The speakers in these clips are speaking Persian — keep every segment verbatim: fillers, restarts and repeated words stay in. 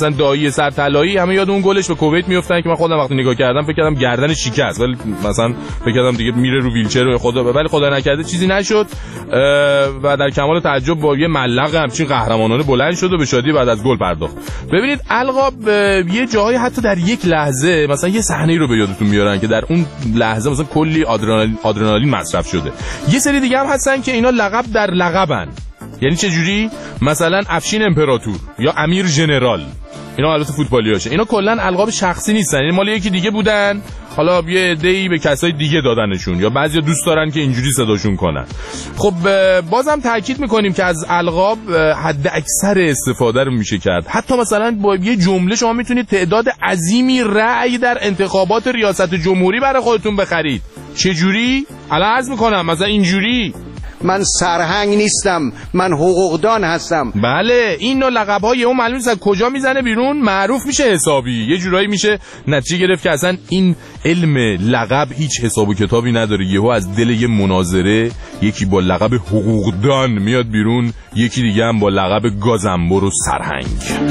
مثلا دایی سرطلایی همه یاد اون گلش به کویت میافتن که من خودم وقتی نگاه کردم فکر کردم گردن شکست، ولی مثلا فکر کردم دیگه میره رو ویلچر و خدا، ولی خدا نکرده چیزی نشد و در کمال تعجب با یه ملق همچین قهرمانانه بلند شد و به شادی بعد از گل پرداخت. ببینید القاب یه جایی حتی در یک لحظه مثلا یه صحنه رو به یادتون میارن که در اون لحظه مثلا کلی آدرنالین آدرنالین مصرف شده. یه سری دیگه هم هستن که اینا لقب در لقبن. یعنی چه جوری؟ مثلا افشین امپراتور یا امیر ژنرال، اینا البته فوتبالیاشه، اینا کلا القاب شخصی نیستن، یعنی مال یکی دیگه بودن، حالا یه عده‌ای به کسای دیگه دادنشون یا بعضیا دوست دارن که اینجوری صداشون کنن. خب بازم تاکید میکنیم که از القاب حد اکثر استفاده رو میشه کرد. حتی مثلا با یه جمله شما میتونید تعداد عظیمی رأی در انتخابات ریاست جمهوری برای خودتون بخرید. چه جوری؟ الان عرض میکنم مثلا اینجوری: من سرهنگ نیستم، من حقوقدان هستم. بله، این نوع لقب‌های اون معلوم نیست کجا میزنه بیرون، معروف میشه حسابی. یه جورایی میشه نتیجه گرفت که اصلا این علم لقب هیچ حساب و کتابی نداره. یهو از دل یه مناظره یکی با لقب حقوقدان میاد بیرون، یکی دیگه هم با لقب گازنبر و سرهنگ.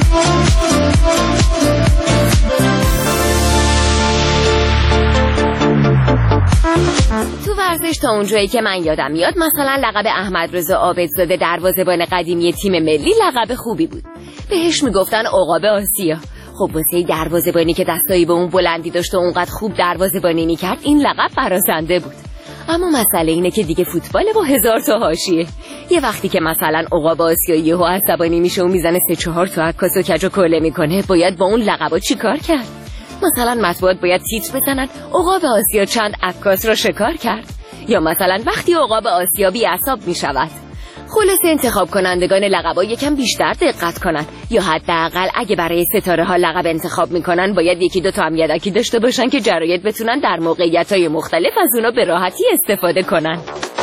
تو ورزش تا اونجایی که من یادم میاد مثلا لقب احمدرضا عابدزاده دروازه‌بان قدیمی تیم ملی لقب خوبی بود. بهش میگفتن عقاب آسیا. خب واسه دروازه‌بانی که دستایی به اون بلندی داشت و اونقدر خوب دروازه‌بانی میکرد این لقب برازنده بود. اما مسئله اینه که دیگه فوتبال با هزار تا حاشیه. یه وقتی که مثلا عقاب آسیا یهو عصبانی میشه و میزنه سه چهار تا عکاس و کج و کوله میکنه، باید با اون لقبا چیکار کرد؟ مثلا مطبوعات باید تیتر بزنن عقاب آسیا چند عکاس رو شکار کرد، یا مثلا وقتی عقاب آسیا بی اعصاب می شود. خلاصه انتخاب کنندگان لقبا یکم بیشتر دقت کنن، یا حداقل اگه برای ستاره ها لقب انتخاب میکنن باید یکی دو تا هم یدکی داشته باشن که جراید بتونن در موقعیت های مختلف از اونا به راحتی استفاده کنن.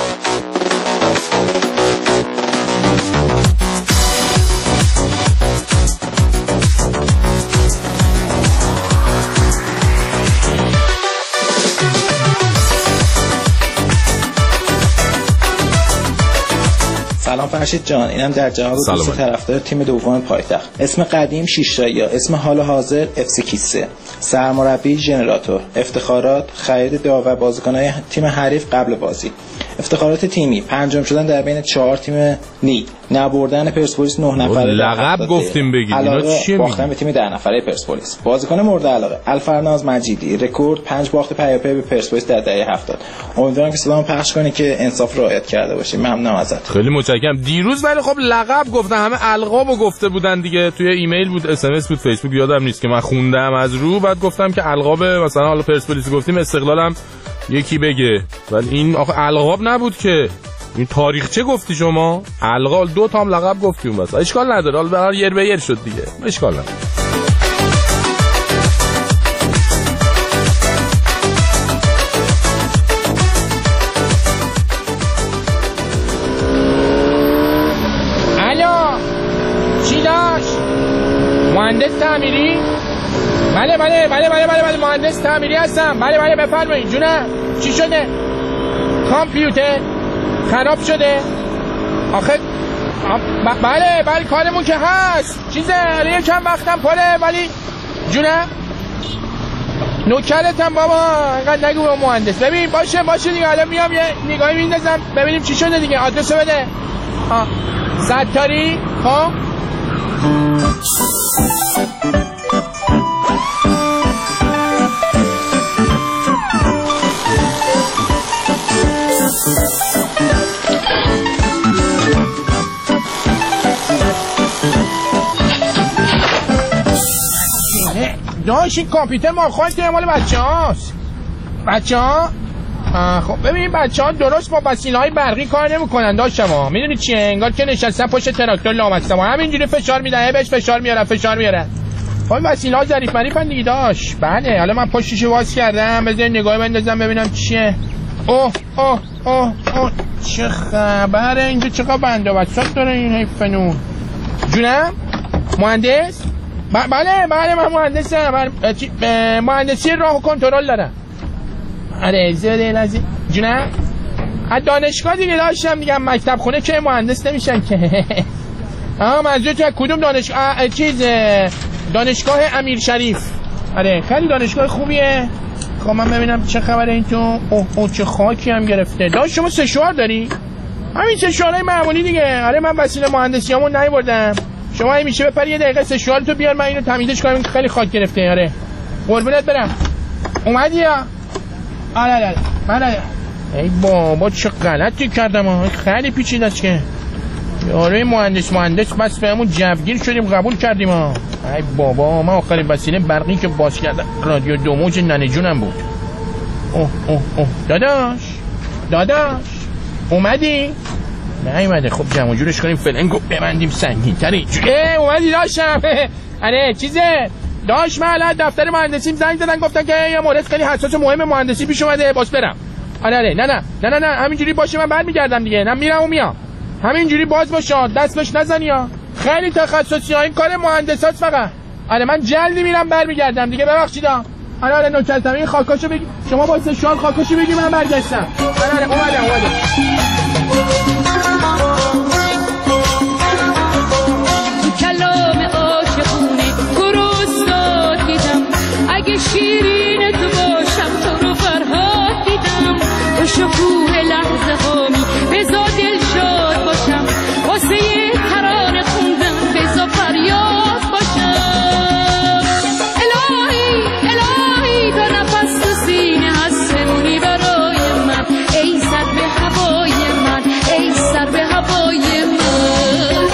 سلام فرشید جان، اینم در جواب دوست طرفدار تیم دوم پایتخت. اسم قدیم شیشتایی، اسم حال حاضر اف سی کیسه، سرمربی ژنراتور، افتخارات خرید داور بازیکن‌های تیم حریف قبل بازی، افتخارات تیمی پنجم شدن در بین چهار تیم لیگ، نبردن پرسپولیس نه نفره، لقب گفتیم بگید اینا چیه؟ باختن به تیم ده نفره پرسپولیس. بازیکن مورد علاقه الفرناز مجیدی، رکورد پنج باخت پیاپی به پرسپولیس در دهه هفتاد. امیدوارم که صدامو پخش کنی که انصاف رعایت کرده باشی. ممنونم ازت. خیلی متشکرم. دیروز ولی خب لقب گفتن، همه القابو گفته بودن دیگه، توی ایمیل بود، اس ام اس بود، فیسبوک یادم نیست که من خوندم از رو، بعد گفتم که القاب مثلا حالا پرسپولیس گفتیم استقلالم یکی بگه، ولی این آخه القاب نبود که، این تاریخچه گفتی شما. القاب دو تا هم لقب گفتیم بس اشکال نداره، حالا برای یر به یر شد دیگه، اشکال نداره. الو چی داشت؟ مهندس تعمیری؟ بله بله بله بله بله بله مهندس تعمیری هستم. بله بله بفرمایید. جونم چی شده؟ کامپیوتر خراب شده؟ آخه ب... بله بله کارمون که هست چیزه، یکم وقتم پره، ولی جونم نوکرتم بابا، اینقدر نگو مهندس. ببین باشه باشه دیگه، الان میام یه نگاهی میندازم ببینیم چی شده دیگه. آدرسو بده. آه ستاری. خب داشت این کامپیوتر ما خواهد که مال بچه هاست. بچه ها خب ببینید بچه ها درست با وسیله های برقی کار نمی کنن داشت ما، میدونی چیه؟ انگار که نشستن پشت تراکتور لامصب همینجوری فشار میدن، بهش فشار میارن فشار میارن. خب وسیله ها ظریف مریفن دیگه داشت. بله حالا من پشتشو واس کردم، بذار نگاه بندازم ببینم چیه. اوه اوه اوه اوه چه خبره اینجا؟ چقدر بنده بساط داره این حیفنون. جونم مهندس؟ بله بله من مهندسم، مهندسی راه و کنترل دارم. آره زیاده لازم. جونم از دانشگاه دیگه داشتم دیگه، مکتب خونه که مهندس نمیشن که. آها منظور تو کدوم دانشگاه؟ چیز دانشگاه امیر شریف. آره خیلی دانشگاه خوبیه. خب من ببینم چه خبره این تو. اوه اوه چه خاکی هم گرفته. داش شما سه شوهر داری؟ همین سه شوهرای معمولی دیگه. آره من وسیله مهندسیامو نیاوردم. شما هی میشه بپر یه دقیقه سه شوهر تو بیار من اینو تمیزش کنم که خیلی خاک گرفته. آره قربونت برم. اومدی یا؟ آره آره من آره. ای بابا چه غلطی کردم. خیلی پیچیده است که. آره مهندس مهندس بس بهمون جوگیر شدیم قبول کردیم ها. ای بابا من آخرین وسیله برقی که باز کردم رادیو دو موج ننه جونم بود. اوه اوه اوه داداش داداش اومدی؟ نه اومده. خب جمع جورش کنیم فلنگو ببندیم سنگین تری. اه اومدی داشتم. آره چیزه داش من الان دفتر مهندسیم زنگ زدن گفتن که یه مورد خیلی حساس و مهم مهندسی پیش اومده باز برم. آره آره نه نه نه نه نه همینجوری باشه من برمیگردم دیگه. نه میرم و میام. همینجوری باز باشه دست بهش نزنی ها. خیلی تخصصی ها این کار مهندسات فقط. آره من جلدی میرم برمیگردم دیگه ببخشید ها. آره آره نوکرتم این خاکاشو بگی شما با سه شال خاکاشو بگی من برگشتم. آره آره اومدم اومدم. تو کلام عاشقونه گروسات دیدم اگه شیرین تو باشم تو رو فرهاد دیدم تو شکوه لحظه هامی بزا دل شاد باشم واسه یه ترانه خوندم بزا فریاد باشم. الهی الهی تو نفس تو سینه هستمونی برای من ای سر به هوای من ای سر به هوای من.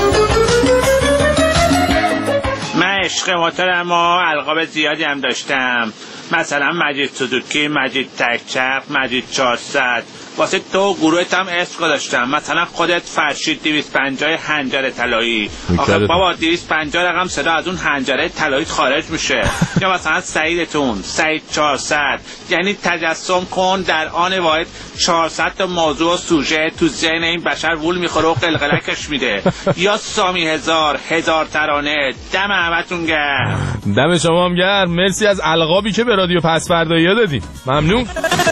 من عشق موتورم و القاب زیادی هم داشتم مثلا مجید سوزوکی، مجید تکچرخ، مجید چهارصد. واسه تو گروهت هم اسم داشتم مثلا خودت فرشید دویست و پنجاه حنجره طلایی. آخه بابا دویست و پنجاه رقم صدا از اون حنجره طلایی خارج میشه. یا مثلا سعیدتون سعید چهارصد. یعنی تجسم کن در آن واحد چهارصد تا موضوع و سوژه تو ذهن این بشر وول میخوره و قلقلکش میده. یا سامی هزار هزار ترانه. دم همتون گرم. دم شما هم گرم. مرسی از القابی که به رادیو پس فردایی دادیم. ممنون.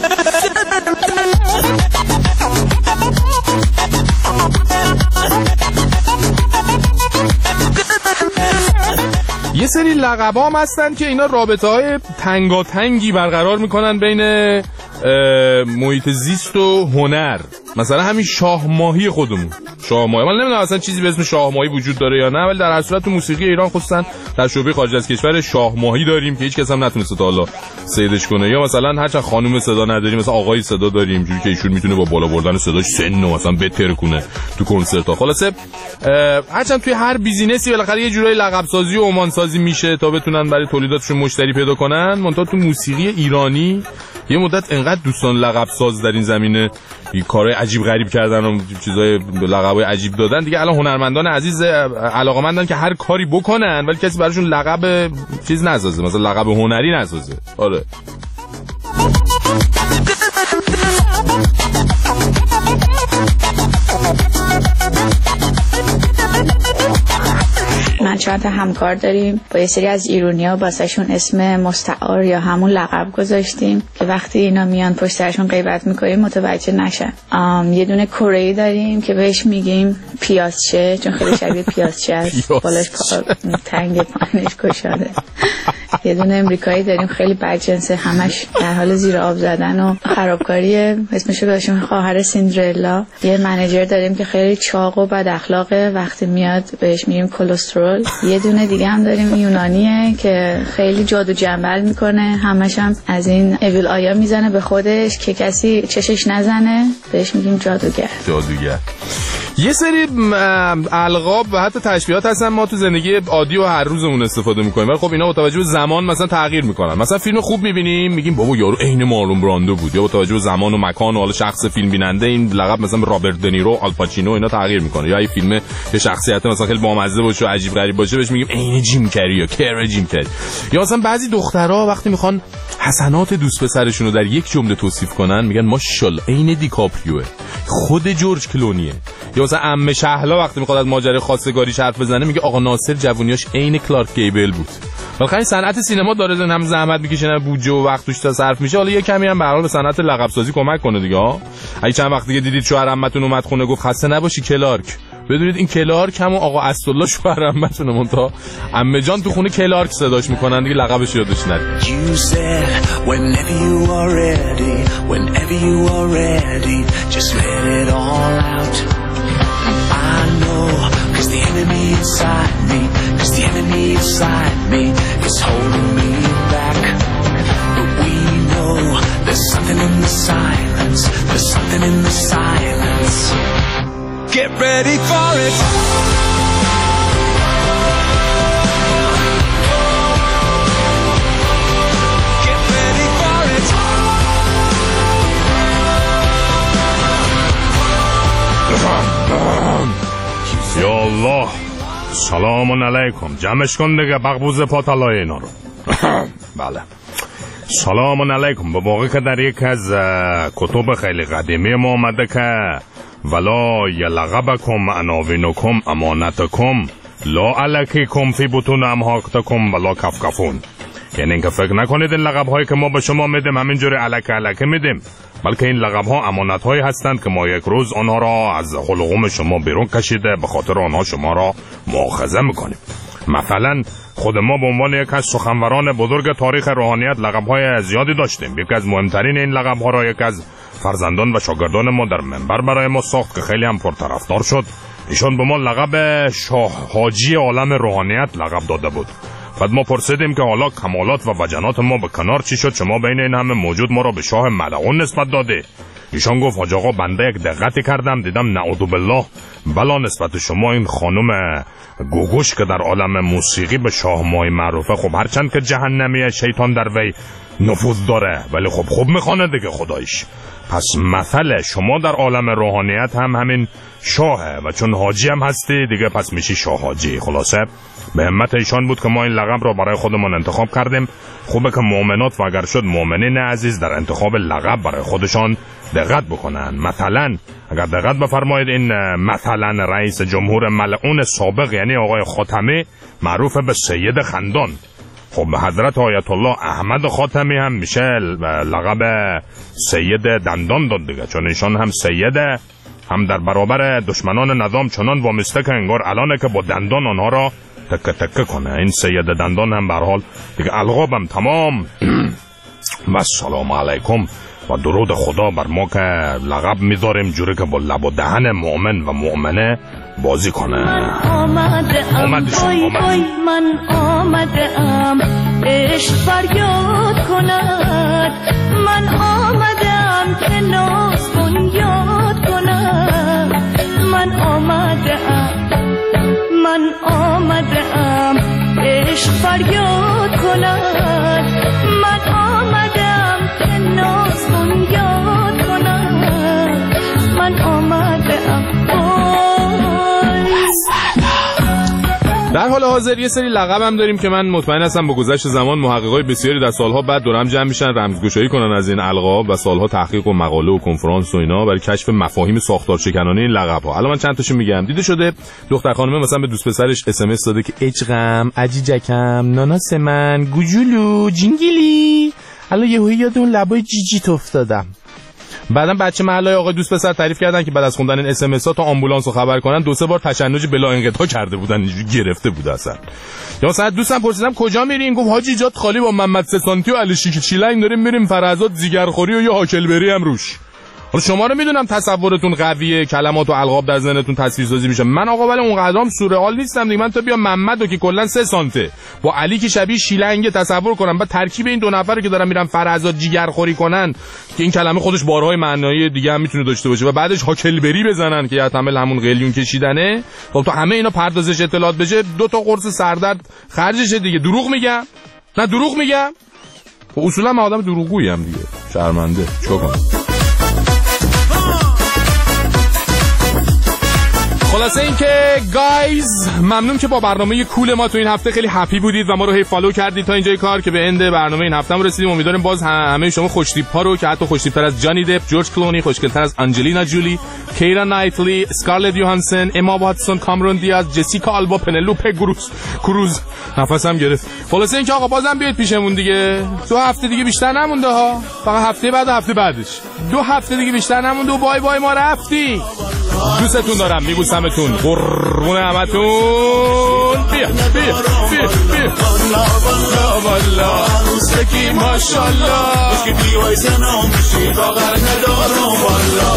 یه سری لقبا هم هستن که اینا رابطه های تنگاتنگی برقرار میکنن بین محیط زیست و هنر. مثلا همین شاه ماهی خودمون. شاه ماهی من نمیدونم اصلا چیزی به اسم شاه ماهی وجود داره یا نه ولی در هر صورت تو موسیقی ایران خصوصا در شعبه خارج از کشور شاه ماهی داریم که هیچ کس هم نتونسته تا حالا صیدش کنه. یا مثلا هرچند خانم صدا نداریم مثلا آقای صدا داریم جوری که ایشون میتونه با بالا بردن صداش سن و مثلا بهتر کنه تو کنسرت ها. خلاصه هرچند توی هر بیزینسی بالاخره یه جورای لقب سازی و عمان سازی میشه تا بتونن برای تولیداتشون مشتری پیدا کنن. منتها تو موسیقی ایرانی یه مدت انقدر دوستان لقب ساز در این زمینه کارهای عجیب غریب کردن و چیزای لقبای عجیب دادن دیگه. الان هنرمندان عزیز علاقه‌مندن که هر کاری بکنن ولی کسی براشون لقب چیز نسازه مثلا لقب هنری نسازه. آره من چند تا همکار داریم با یه سری از ایرونیا واسهشون اسم مستعار یا همون لقب گذاشتیم که وقتی اینا میان پشت سرشون غیبت میکنیم متوجه نشن. یه دونه کره‌ای داریم که بهش میگیم پیازچه چون خیلی شبیه پیازچه است. بالاش پا تنگ پایینش گشاده. یه دونه امریکایی داریم خیلی بدجنسه همش در حال زیر آب زدن و خرابکاریه اسمشو گذاشتیم خواهر سیندرلا. یه منیجر داریم که خیلی چاق و بد اخلاقه وقتی میاد بهش میگیم کلسترول. یه دونه دیگه هم داریم یونانیه که خیلی جادو جنبل میکنه همش هم از این اویل آیا میزنه به خودش که کسی چشش نزنه بهش میگیم جادوگر. جادوگر. یه سری القاب و حتی تشبیهات هستن ما تو زندگی عادی و هر روزمون استفاده میکنیم ولی خب اینا با توجه به زمان مثلا تغییر میکنن. مثلا فیلم خوب میبینیم میگیم بابا یارو عین مارلون براندو بود. یا با توجه به زمان و مکان و حالا شخص فیلم بیننده این لقب مثلا رابرت دنیرو، آلپاچینو اینا تغییر میکنه. یا این فیلم یه شخصیت مثلا خیلی بامزه باشه و عجیب غریب باشه بهش میگیم عین جیم کری یا کر جیم کری. یا مثلا بعضی دخترها وقتی میخوان حسنات دوست پسرشون رو در یک جمله توصیف کنن میگن ماشاءالله عین دیکاپریوه، خود جورج کلونیه. یا مثلا عمه شهلا وقتی میخواد از ماجرای خواستگاریش حرف بزنه میگه آقا ناصر جوونیاش عین کلارک گیبل بود. واقعا صنعت سینما داره هم زحمت میکشه نه بودجه و وقت توش صرف میشه. حالا یه کمی هم به هر حال به صنعت لقب سازی کمک کنه دیگه ها. اگه چند وقت دیگه دیدید شوهر عمتون اومد خونه گفت خسته نباشی کلارک بدونید این کلارک همون آقا اسدالله شوهر عمتونه، منتها عمه جان تو خونه کلارک صداش میکنن دیگه، لقبش یادش نره. You said whenever you are ready, whenever you are ready, just let it all out. I know, cause the enemy inside me, cause the enemy inside me is holding me back. But we know there's something in the silence, there's something in the silence. Get ready for it. Get ready for it. یا الله، سلام علیکم. جمعش کن دیگه بغبوز پاتالای اینا رو. بله، سلام علیکم. به واقع که در یک از کتب خیلی قدیمی ما آمده که ولا یلغبکم عناوینکم امانتکم لا علکیکم فی بطون امهاکتکم ولا کفکفون. یعنی اینکه فکر نکنید این لقب هایی که ما به شما میدیم همینجوری علک علک میدیم، بلکه این لقب ها امانت هایی هستند که ما یک روز آنها را از حلقوم شما بیرون کشیده به خاطر آنها شما را مؤاخذه میکنیم. مثلا خود ما به عنوان یک از سخنوران بزرگ تاریخ روحانیت لقب های زیادی داشتیم. یکی از مهمترین این لقب ها را یک از فرزندان و شاگردان ما در منبر برای ما ساخت که خیلی هم پرطرفدار شد. ایشان به ما لقب شاه حاجی عالم روحانیت لقب داده بود. بعد ما پرسیدیم که حالا کمالات و وجنات ما به کنار چی شد شما بین این همه موجود ما را به شاه ملعون نسبت داده؟ ایشان گفت حاج آقا بنده یک دقتی کردم دیدم نعوذ بالله بلا نسبت شما این خانم گوگوش که در عالم موسیقی به شاه مای معروفه، خب هرچند که جهنمیه شیطان در وی نفوذ داره ولی خب خوب میخوانه دیگه خدایش. پس مثل شما در عالم روحانیت هم همین شاهه و چون حاجی هم هستی دیگه پس میشی شاه حاجی. خلاصه به همت ایشان بود که ما این لقب را برای خودمون انتخاب کردیم. خوبه که مؤمنات و اگر شد مؤمنین عزیز در انتخاب لقب برای خودشان دقت بکنن. مثلا اگر دقت بفرمایید این مثلا رئیس جمهور ملعون سابق یعنی آقای خاتمی معروف به سید خندان، خب حضرت آیت الله احمد خاتمی هم میشه لقب سید دندان داد دیگه، چون ایشان هم سیده هم در برابر دشمنان نظام چنان وامیسته که انگار الانه که با دندان آنها را تکه تکه کنه. این سید دندان هم به هر حال دیگه القابم تمام. و سلام علیکم و درود خدا بر ما که لقب میذاریم جوری که با لب و دهن مؤمن و مؤمنه بازی کنه. من آمده ام بای بای من آمده ام عشق فریاد کند. من آمده ام که ناز بنیاد کند. من آمده ام من آمده ام عشق فریاد کند. من آمده ام که ناز بنیاد کند. من آمده ام. در حال حاضر یه سری لقب هم داریم که من مطمئن هستم با گذشت زمان محققای بسیاری در سالها بعد دور هم جمع میشن رمزگشایی کنن از این القاب و سالها تحقیق و مقاله و کنفرانس و اینا برای کشف مفاهیم ساختار شکنانه این لقب ها. الان من چند تاشو میگم. دیده شده دختر خانمه مثلا به دوست پسرش اس ام اس داده که عشقم، عجیجکم، ناناس من، گوجولو، جینگیلی. الان یهویی یاد اون لبای جیجیت افتادم. بعدم بچه محلای آقای دوست پسر تعریف کردن که بعد از خوندن این اس ام اس ها تا آمبولانس رو خبر کنن دو سه بار تشنج بلا انقطاع کرده بودن، اینجوری گرفته بود اصلا. یا مثلا دوستم پرسیدم کجا میرین؟ گفت حاجی جات خالی با محمد سه سانتی و علی شیلنگ داریم میریم فرزاد زیگرخوری و یه هاکلبری هم روش. حالا شما رو میدونم تصورتون قویه، کلمات و القاب در ذهنتون تصویرسازی میشه. من آقا ولی اونقدرام سورئال نیستم دیگه. من تا بیام محمدو که کلا سه سانته با علی که شبیه شیلنگ تصور کنم، بعد ترکیب این دو نفر که دارن میرن فرزاد جیگرخوری کنن که این کلمه خودش بارهای معنایی دیگه هم میتونه داشته باشه و بعدش هاکلبری بزنن که احتمال همون قلیون کشیدنه. خب تا همه اینا پردازش اطلاعات بشه دو تا قرص سردرد خرجشه دیگه. دروغ میگم؟ نه دروغ میگم؟ خب اصولا من آدم دروغگویی ام دیگه. شرمنده. چیکار خلاصه این که گایز ممنون که با برنامه کول ما تو این هفته خیلی هپی بودید و ما رو هی فالو کردید تا اینجای کار که به اند برنامه این هفته هم رسیدیم. امیدواریم باز همه شما خوشتیپ ها رو که حتی خوشتیپ‌تر از جانی دپ، جورج کلونی، خوشگل‌تر از آنجلینا جولی، کیرا نایتلی، اسکارلت یوهانسن، اما واتسون، کامرون دیاز، جسیکا آلبا، پنلوپه کروز کروز نفسم گرفت. خلاصه این که آقا بازم بیاید پیشمون دیگه. دو هفته دیگه بیشتر نمونده ها. فقط هفته بعد هفته بعدش. دو هفته دیگه بیشتر نمونده و بای بای ما رفتی. دوستتون دارم، میبوسمتون، قربون همتون. بیا بیا بیا بیا والا والا عروسکی ماشالله که بیای زنم بشی باور ندارم والا.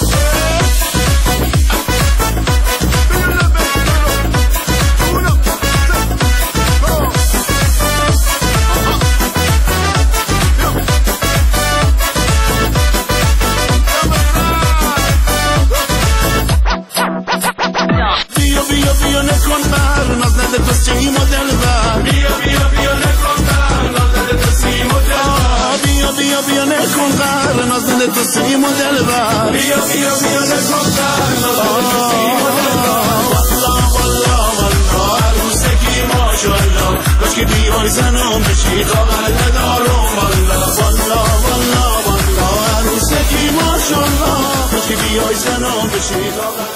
تو سیم و دلبر بیا بیا بیا نکن والله والله والله عروسکی ماشالله کاش که بیای زنم بشی خبر ندارم والله والله والله والله عروسکی ماشالله کاش که بیای زنم بشی خبر